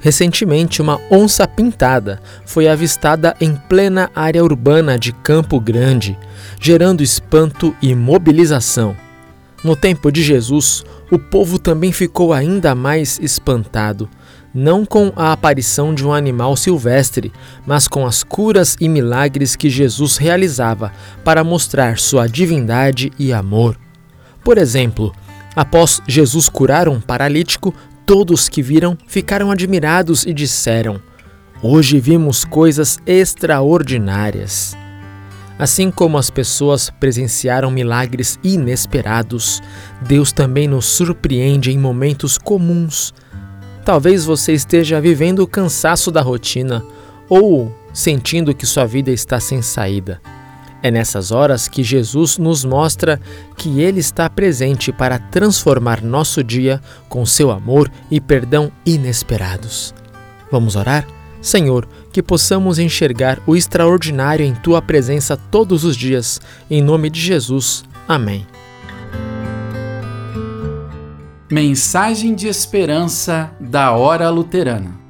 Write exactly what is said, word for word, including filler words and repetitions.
Recentemente, uma onça pintada foi avistada em plena área urbana de Campo Grande, gerando espanto e mobilização. No tempo de Jesus, o povo também ficou ainda mais espantado, não com a aparição de um animal silvestre, mas com as curas e milagres que Jesus realizava para mostrar sua divindade e amor. Por exemplo, após Jesus curar um paralítico, todos que viram ficaram admirados e disseram: "Hoje vimos coisas extraordinárias." Assim como as pessoas presenciaram milagres inesperados, Deus também nos surpreende em momentos comuns. Talvez você esteja vivendo o cansaço da rotina ou sentindo que sua vida está sem saída. É nessas horas que Jesus nos mostra que Ele está presente para transformar nosso dia com seu amor e perdão inesperados. Vamos orar? Senhor, que possamos enxergar o extraordinário em Tua presença todos os dias. Em nome de Jesus. Amém. Mensagem de esperança da Hora Luterana.